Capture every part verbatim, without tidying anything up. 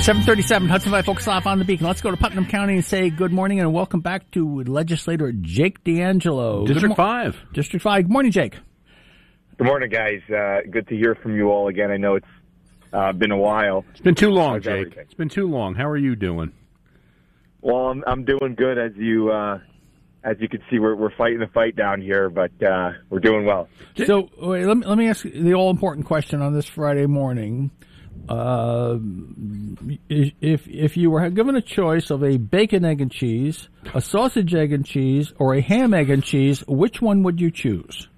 seven thirty-seven, Hudson Valley Focus Live on the Beacon. Let's go to Putnam County and say good morning and welcome back to legislator Jake D'Angelo. District mo- five. District five. Good morning, Jake. Good morning, guys. Uh, good to hear from you all again. I know it's uh, been a while. It's been too long, How's Jake. everything? It's been too long. How are you doing? Well, I'm, I'm doing good. As you uh, as you can see, we're we're fighting the fight down here, but uh, we're doing well. So wait, let me let me ask the all important question on this Friday morning. Uh, if if you were given a choice of a bacon, egg, and cheese, a sausage, egg, and cheese, or a ham, egg, and cheese, which one would you choose?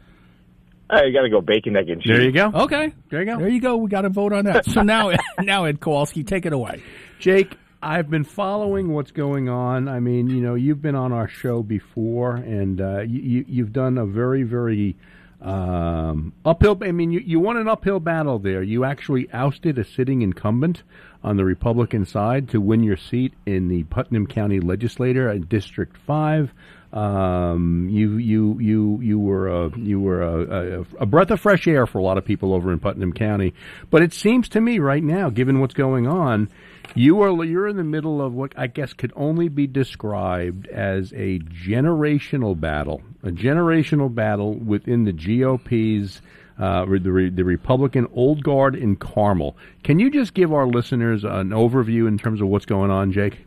I got to go bacon, egg, and cheese. There you go. Okay, there you go. There you go. We got to vote on that. So now, now Ed Kowalski, take it away. Jake, I've been following what's going on. I mean, you know, you've been on our show before, and uh, you, you've done a very, very um, uphill. I mean, you, you won an uphill battle there. You actually ousted a sitting incumbent on the Republican side to win your seat in the Putnam County Legislature in District Five. Um, you you you you were a, you were a, a, a breath of fresh air for a lot of people over in Putnam County. But it seems to me right now, given what's going on, you are you're in the middle of what I guess could only be described as a generational battle, a generational battle within the G O P's. Uh, the, the Republican Old Guard in Carmel. Can you just give our listeners an overview in terms of what's going on, Jake?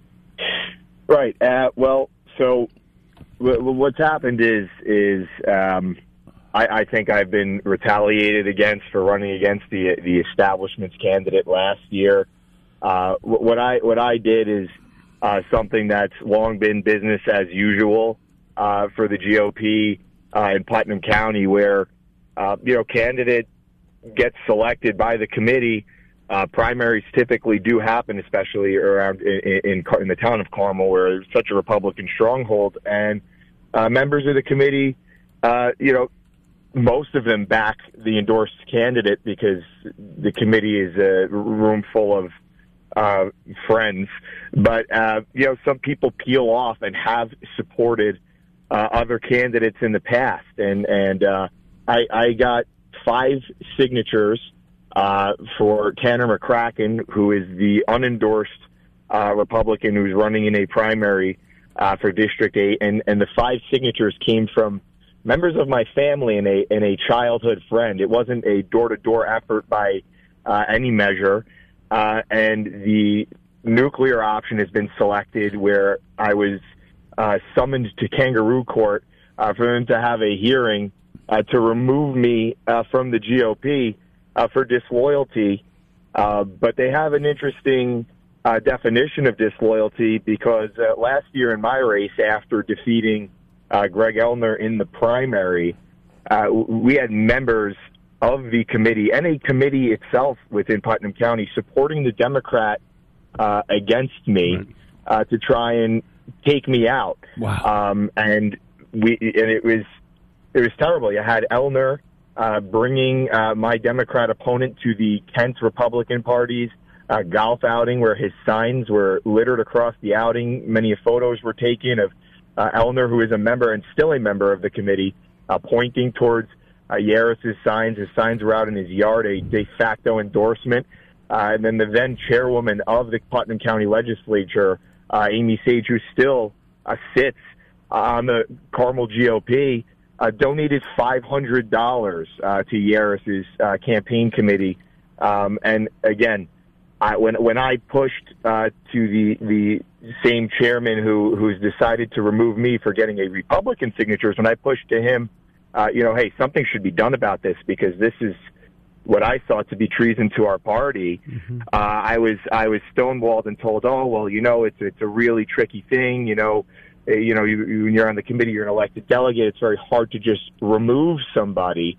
Right. Uh, well, so w- w- what's happened is is um, I, I think I've been retaliated against for running against the the establishment's candidate last year. Uh, what I what I did is uh, something that's long been business as usual uh, for the G O P uh, in Putnam County, where Uh, you know, candidate gets selected by the committee. Uh, primaries typically do happen, especially around in, in, in the town of Carmel, where it's such a Republican stronghold. And uh, members of the committee, uh, you know, most of them back the endorsed candidate because the committee is a room full of uh, friends. But, uh, you know, some people peel off and have supported uh, other candidates in the past. And, and, uh, I, I got five signatures uh, for Tanner McCracken, who is the unendorsed uh, Republican who's running in a primary uh, for District eight, and, and the five signatures came from members of my family and a and a childhood friend. It wasn't a door-to-door effort by uh, any measure, uh, and the nuclear option has been selected, where I was uh, summoned to kangaroo court uh, for them to have a hearing Uh, to remove me uh, from the G O P uh, for disloyalty. Uh, but they have an interesting uh, definition of disloyalty because uh, last year in my race, after defeating uh, Greg Elner in the primary, uh, we had members of the committee and a committee itself within Putnam County supporting the Democrat uh, against me uh, to try and take me out. Wow. Um, and we and it was It was terrible. You had Elner uh, bringing uh, my Democrat opponent to the Kent Republican Party's uh, golf outing, where his signs were littered across the outing. Many photos were taken of uh, Elner, who is a member and still a member of the committee, uh, pointing towards uh, Yaris's signs. His signs were out in his yard, a de facto endorsement. Uh, and then the then chairwoman of the Putnam County Legislature, uh, Amy Sage, who still uh, sits on the Carmel G O P, Uh, donated five hundred dollars uh, to Yaris's uh, campaign committee, um, and again, I, when when I pushed uh, to the the same chairman who who's decided to remove me for getting a Republican signatures, when I pushed to him, uh, you know, hey, something should be done about this because this is what I thought to be treason to our party. Mm-hmm. Uh, I was I was stonewalled and told, oh well, you know, it's it's a really tricky thing, you know. You know, you, you, when you're on the committee, you're an elected delegate. It's very hard to just remove somebody.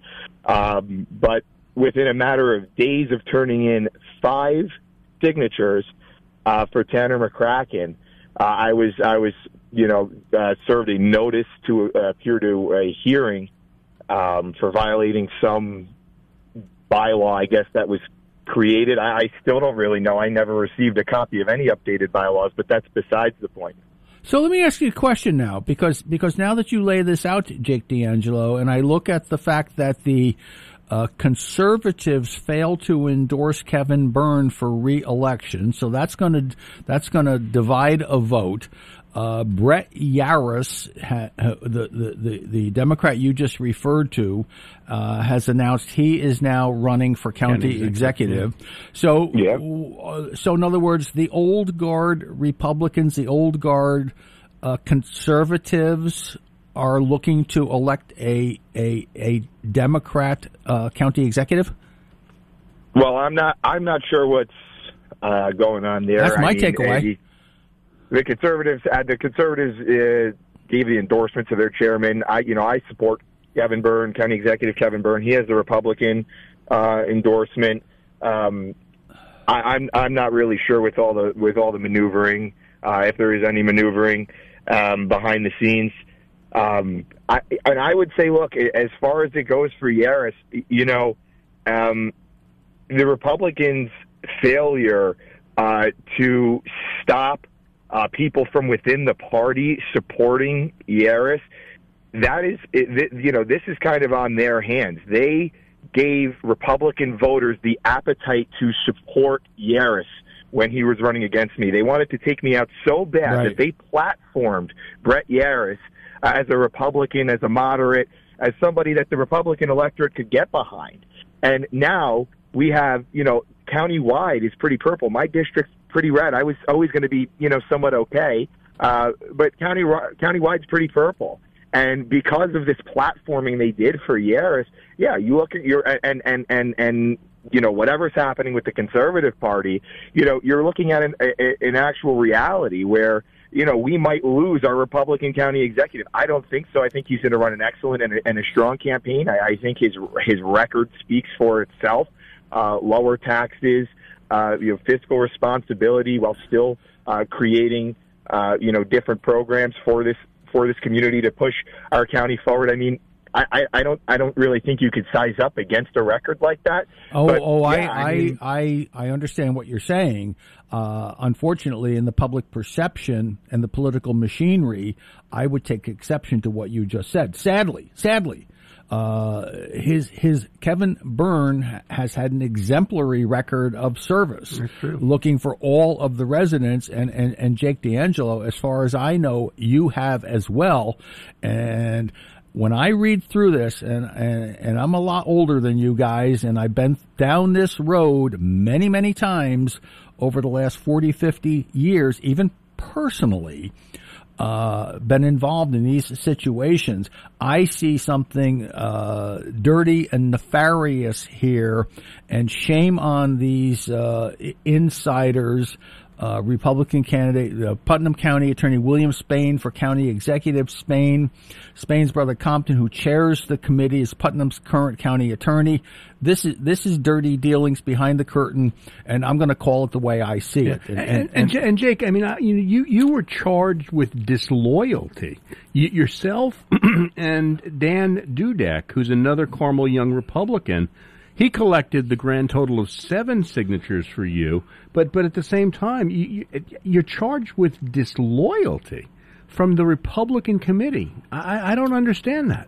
Um, but within a matter of days of turning in five signatures uh, for Tanner McCracken, uh, I was, I was, you know, uh, served a notice to uh, appear to a hearing um, for violating some bylaw, I guess, that was created. I, I still don't really know. I never received a copy of any updated bylaws, but that's besides the point. So let me ask you a question now, because because now that you lay this out, Jake D'Angelo, and I look at the fact that the Uh, conservatives fail to endorse Kevin Byrne for re-election, so that's going to that's going to divide a vote. Uh, Brett Yaris, ha, the, the, the, the Democrat you just referred to, uh, has announced he is now running for county, county executive. executive. So, yeah. uh, so in other words, the old guard Republicans, the old guard uh, conservatives are looking to elect a a, a Democrat uh, county executive. Well, I'm not. I'm not sure what's uh, going on there. That's my I mean, takeaway. Uh, The conservatives, uh, the conservatives uh, gave the endorsement to their chairman. I, you know, I support Kevin Byrne, County Executive Kevin Byrne. He has the Republican uh, endorsement. Um, I, I'm, I'm not really sure with all the with all the maneuvering, uh, if there is any maneuvering um, behind the scenes. Um, I, and I would say, look, as far as it goes for Yaris, you know, um, the Republicans' failure uh, to stop Uh, people from within the party supporting Yaris, that is, it, you know, this is kind of on their hands. They gave Republican voters the appetite to support Yaris when he was running against me. They wanted to take me out so bad right. that they platformed Brett Yaris uh, as a Republican, as a moderate, as somebody that the Republican electorate could get behind. And now we have, you know, countywide is pretty purple. My district's pretty red. I was always going to be, you know, somewhat okay, uh, but county countywide's pretty purple. And because of this platforming they did for Yaris, yeah, you look at your and and and and you know whatever's happening with the Conservative Party, you know, you're looking at an, a, an actual reality where you know we might lose our Republican county executive. I don't think so. I think he's going to run an excellent and a, and a strong campaign. I, I think his his record speaks for itself. Uh, lower taxes. Uh, you know, fiscal responsibility while still uh, creating, uh, you know, different programs for this for this community to push our county forward. I mean, I, I, I don't I don't really think you could size up against a record like that. Oh, but, oh, yeah, I, I, mean, I, I understand what you're saying. Uh, unfortunately, in the public perception and the political machinery, I would take exception to what you just said. Sadly, sadly. Uh, his his Kevin Byrne has had an exemplary record of service, looking for all of the residents, and, and, and Jake D'Angelo, as far as I know, you have as well. And when I read through this, and, and, and I'm a lot older than you guys, and I've been down this road many, many times over the last forty, fifty years, even personally, Uh, been involved in these situations. I see something uh, dirty and nefarious here, and shame on these uh, insiders. Uh, Republican candidate, uh, Putnam County Attorney William Spain for County Executive. Spain, Spain's brother Compton, who chairs the committee, is Putnam's current county attorney. This is this is dirty dealings behind the curtain, and I'm going to call it the way I see yeah. it. And, and, and, and, and Jake, I mean, I, you you you were charged with disloyalty. You, yourself and Dan Dudek, who's another Carmel Young Republican. He collected the grand total of seven signatures for you, but but at the same time, you, you, you're charged with disloyalty from the Republican committee. I, I don't understand that.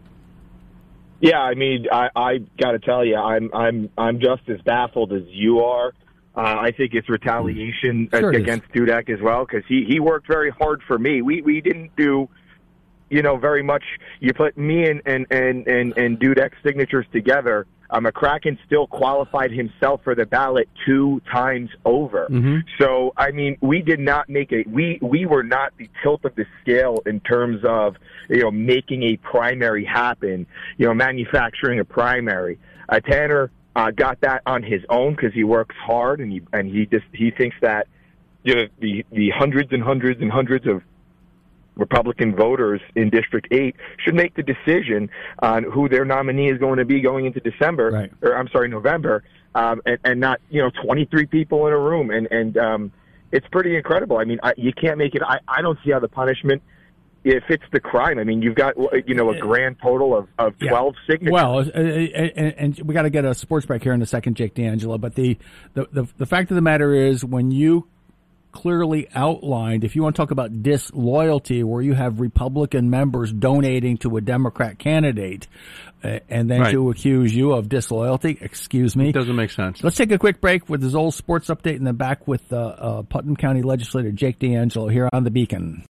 Yeah, I mean, I, I got to tell you, I'm I'm I'm just as baffled as you are. Uh, I think it's retaliation sure against it Dudek as well, because he, he worked very hard for me. We we didn't do, you know, very much. You put me and and and and, and Dudek's signatures together. Uh, McCracken still qualified himself for the ballot two times over. Mm-hmm. So, I mean, we did not make a we we were not the tilt of the scale in terms of you know making a primary happen. You know, manufacturing a primary. Uh, Tanner uh, got that on his own because he works hard and he and he just he thinks that you know the the hundreds and hundreds and hundreds of Republican voters in District eight should make the decision on who their nominee is going to be going into December, right. or I'm sorry, November, um, and, and not, you know, twenty-three people in a room. And, and um, it's pretty incredible. I mean, I, you can't make it. I, I don't see how the punishment it fits the crime. I mean, you've got, you know, a grand total of, of twelve yeah. signatures. Well, uh, and, and we got to get a sports break here in a second, Jake D'Angelo. But the, the, the, the fact of the matter is when you clearly outlined. If you want to talk about disloyalty, where you have Republican members donating to a Democrat candidate, uh, and then right. to accuse you of disloyalty, excuse me. It doesn't make sense. Let's take a quick break with the Zoll Sports Update and then back with uh, uh, Putnam County Legislator Jake D'Angelo here on the Beacon.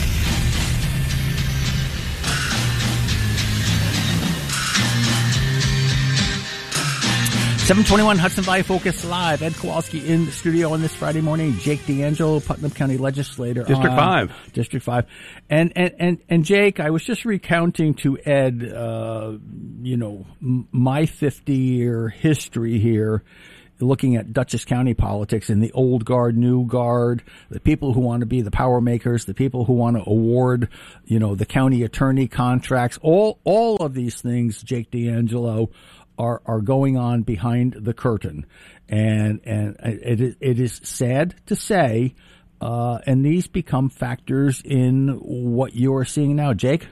seven twenty-one Hudson Valley Focus Live. Ed Kowalski in the studio on this Friday morning. Jake D'Angelo, Putnam County Legislator. District five. District five. And, and, and, and Jake, I was just recounting to Ed, uh, you know, m- my fifty-year history here, looking at Dutchess County politics and the old guard, new guard, the people who want to be the power makers, the people who want to award, you know, the county attorney contracts, all, all of these things, Jake D'Angelo, are, are going on behind the curtain. And, and it is, it is sad to say, uh, and these become factors in what you are seeing now. Jake?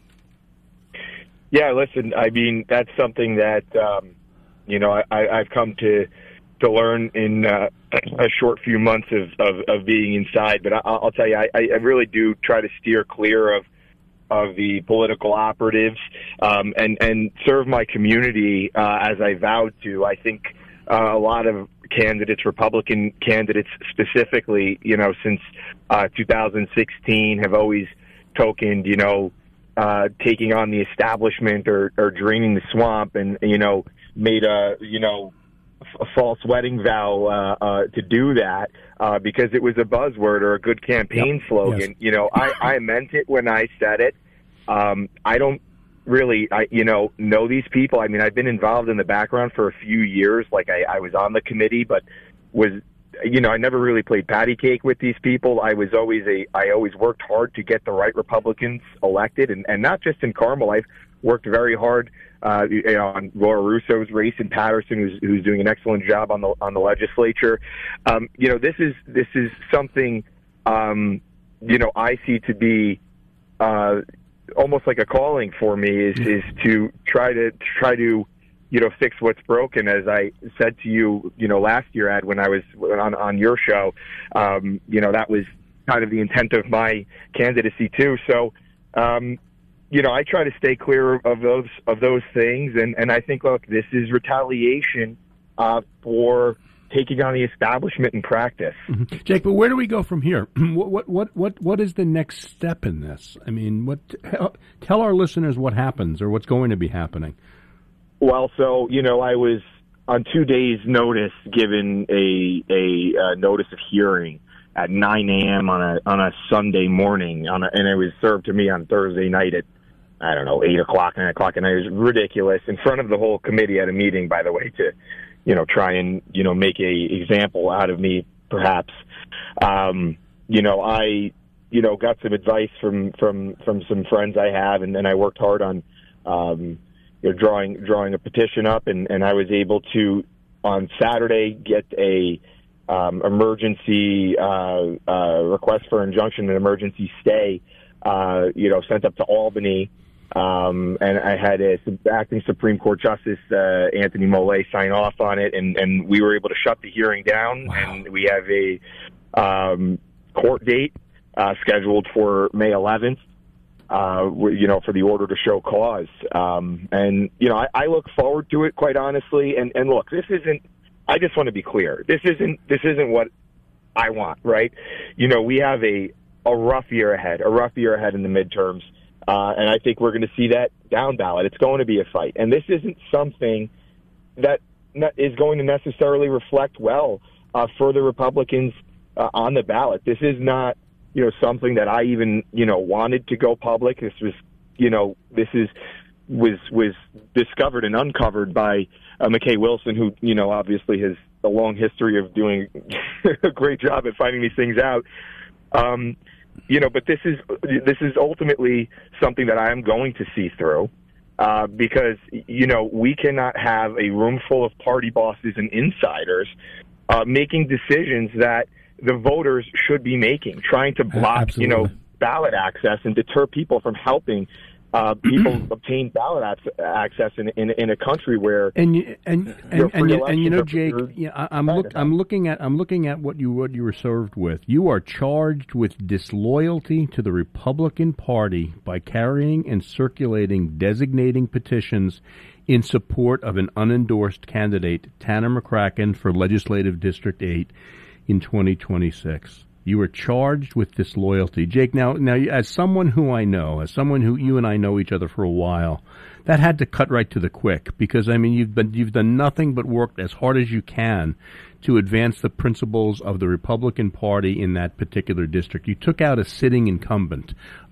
Yeah, listen, I mean, that's something that, um, you know, I, I've come to, to learn in uh, a short few months of, of, of being inside. But I, I'll tell you, I, I really do try to steer clear of of the political operatives um, and, and serve my community uh, as I vowed to. I think uh, a lot of candidates, Republican candidates specifically, you know, since uh, two thousand sixteen have always tokened, you know, uh, taking on the establishment or, or draining the swamp and, you know, made a, you know, a false wedding vow uh, uh, to do that uh, because it was a buzzword or a good campaign yep. slogan. Yes. You know, I, I meant it when I said it. Um, I don't really, I, you know, know these people. I mean, I've been involved in the background for a few years. Like I, I was on the committee, but was, you know, I never really played patty cake with these people. I was always a, I always worked hard to get the right Republicans elected, and, and not just in Carmel. I've worked very hard Uh, you know, on Laura Russo's race in Patterson, who's, who's doing an excellent job on the on the legislature. Um, you know, this is this is something um, you know I see to be uh, almost like a calling for me is is to try to try to you know fix what's broken. As I said to you, you know, last year, Ed, when I was on on your show, um, you know, that was kind of the intent of my candidacy too. So. Um, You know, I try to stay clear of those of those things, and, and I think, look, this is retaliation uh, for taking on the establishment in practice. Mm-hmm. Jake, but where do we go from here? what what what what is the next step in this? I mean, what tell our listeners what happens or what's going to be happening. Well, so you know, I was on two days' notice given a a uh, notice of hearing at nine a.m. on a on a Sunday morning, on a, and it was served to me on Thursday night at, I don't know, eight o'clock, nine o'clock, and it was ridiculous in front of the whole committee at a meeting, by the way, to, you know, try and, you know, make a example out of me, perhaps. Um, you know, I, you know, got some advice from, from, from some friends I have, and then I worked hard on, um, you know, drawing, drawing a petition up, and, and I was able to, on Saturday, get a, um, emergency, uh, uh, request for injunction and emergency stay, uh, you know, sent up to Albany. Um, and I had a acting Supreme Court Justice, uh, Anthony Mollet, sign off on it, and, and we were able to shut the hearing down. Wow. And we have a um, court date uh, scheduled for May eleventh, uh, you know, for the order to show cause. Um, and, you know, I, I look forward to it, quite honestly. And, and look, this isn't, I just want to be clear. This isn't, this isn't what I want, right? You know, we have a, a rough year ahead, a rough year ahead in the midterms. Uh, and I think we're going to see that down ballot. It's going to be a fight. And this isn't something that is going to necessarily reflect well uh, for the Republicans uh, on the ballot. This is not, you know, something that I even, you know, wanted to go public. This was, you know, this is was was discovered and uncovered by uh, McKay Wilson, who, you know, obviously has a long history of doing a great job at finding these things out. Um You know, but this is this is ultimately something that I am going to see through uh, because, you know, we cannot have a room full of party bosses and insiders uh, making decisions that the voters should be making, tring to block, Absolutely. you know, ballot access and deter people from helping uh, people obtain ballot access in, in in a country where and you, and and, and, you, and you know, Jake, yeah, I, I'm look, I'm looking at I'm looking at what you what you were served with. You are charged with disloyalty to the Republican Party by carrying and circulating designating petitions in support of an unendorsed candidate, Tanner McCracken, for Legislative District eight in twenty twenty-six. You were charged with disloyalty. Jake, now, now, as someone who I know, as someone who you and I know each other for a while, that had to cut right to the quick because, I mean, you've been, you've done nothing but worked as hard as you can to advance the principles of the Republican Party in that particular district. You took out a sitting incumbent,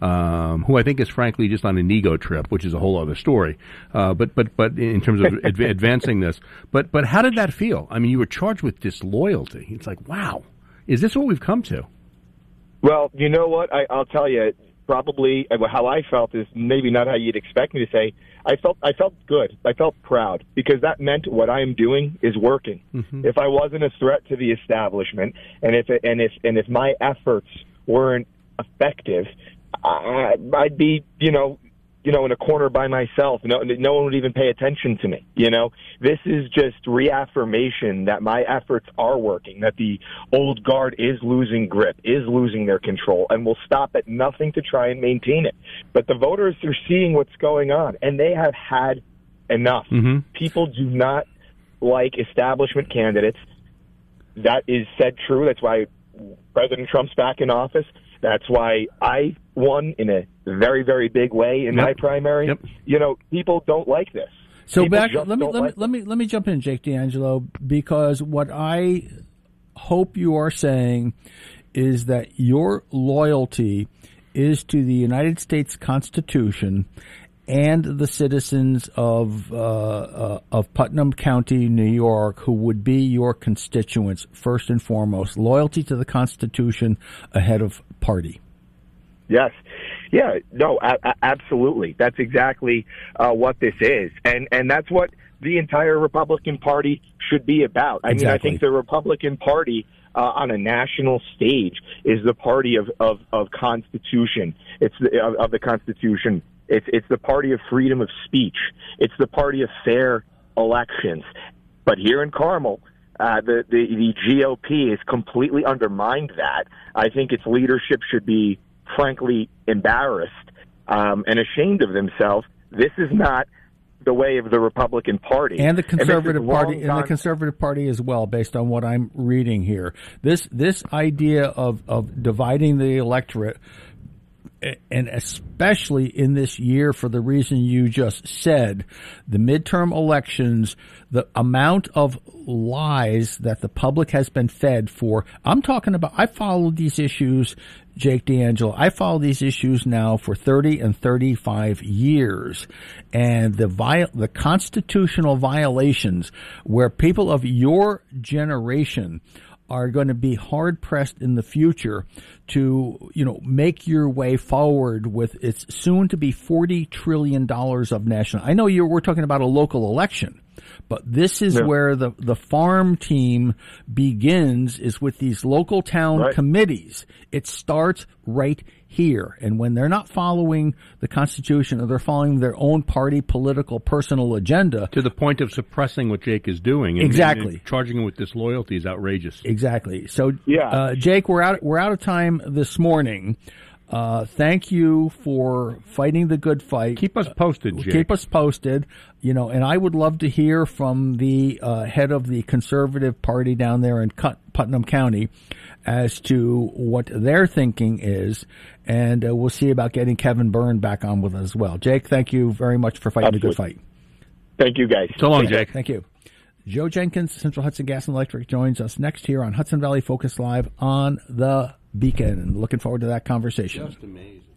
um, who I think is frankly just on an ego trip, which is a whole other story. Uh, but, but, but in terms of adv- advancing this, but, but how did that feel? I mean, you were charged with disloyalty. It's like, wow. Is this what we've come to? Well, you know what? I, I'll tell you, probably how I felt is maybe not how you'd expect me to say. I felt I felt good. I felt proud because that meant what I am doing is working. Mm-hmm. If I wasn't a threat to the establishment, and if and if and if my efforts weren't effective, I, I'd be, you know. you know, in a corner by myself. No, no one would even pay attention to me. You know, this is just reaffirmation that my efforts are working, that the old guard is losing grip, is losing their control, and will stop at nothing to try and maintain it. But the voters are seeing what's going on, and they have had enough. Mm-hmm. People do not like establishment candidates. That is said true. That's why President Trump's back in office. That's why I won in a very, very big way in yep. my primary. Yep. You know, people don't like this. So people back, let me let like me let me let me jump in, Jake D'Angelo, because what I hope you are saying is that your loyalty is to the United States Constitution and the citizens of uh, uh, of Putnam County, New York, who would be your constituents first and foremost. Loyalty to the Constitution ahead of party. Yes. Yeah. No. A- a- absolutely. That's exactly uh, what this is, and and that's what the entire Republican Party should be about. I exactly. mean, I think the Republican Party uh, on a national stage is the party of of, of Constitution. It's the, of, of the Constitution. It's it's the party of freedom of speech. It's the party of fair elections. But here in Carmel, uh, the, the the G O P has completely undermined that. I think its leadership should be, frankly, embarrassed um, and ashamed of themselves. This is not the way of the Republican Party and the Conservative Party, and the Conservative Party as well, based on what I'm reading here. This this idea of of dividing the electorate, and especially in this year for the reason you just said, the midterm elections, the amount of lies that the public has been fed for. I'm talking about, I followed these issues, Jake D'Angelo. I follow these issues now for thirty and thirty-five years. And the viol- the constitutional violations where people of your generation are going to be hard pressed in the future to, you know, make your way forward with its soon to be forty trillion dollars of national. I know you're, we're talking about a local election, but this is yeah. where the, the farm team begins, is with these local town right. committees. It starts right here. And when they're not following the Constitution, or they're following their own party political personal agenda, to the point of suppressing what Jake is doing, and, exactly, and, and charging him with disloyalty is outrageous. Exactly. So, yeah. uh, Jake, we're out. We're out of time this morning. Uh, thank you for fighting the good fight. Keep us posted, Jake. Keep us posted. You know, and I would love to hear from the uh, head of the Conservative Party down there in Cut- Putnam County as to what their thinking is, and uh, we'll see about getting Kevin Byrne back on with us as well. Jake, thank you very much for fighting Absolutely. the good fight. Thank you, guys. So long, Jake. Thank you. Joe Jenkins, Central Hudson Gas and Electric, joins us next here on Hudson Valley Focus Live on the Beacon. Looking forward to that conversation. Just amazing.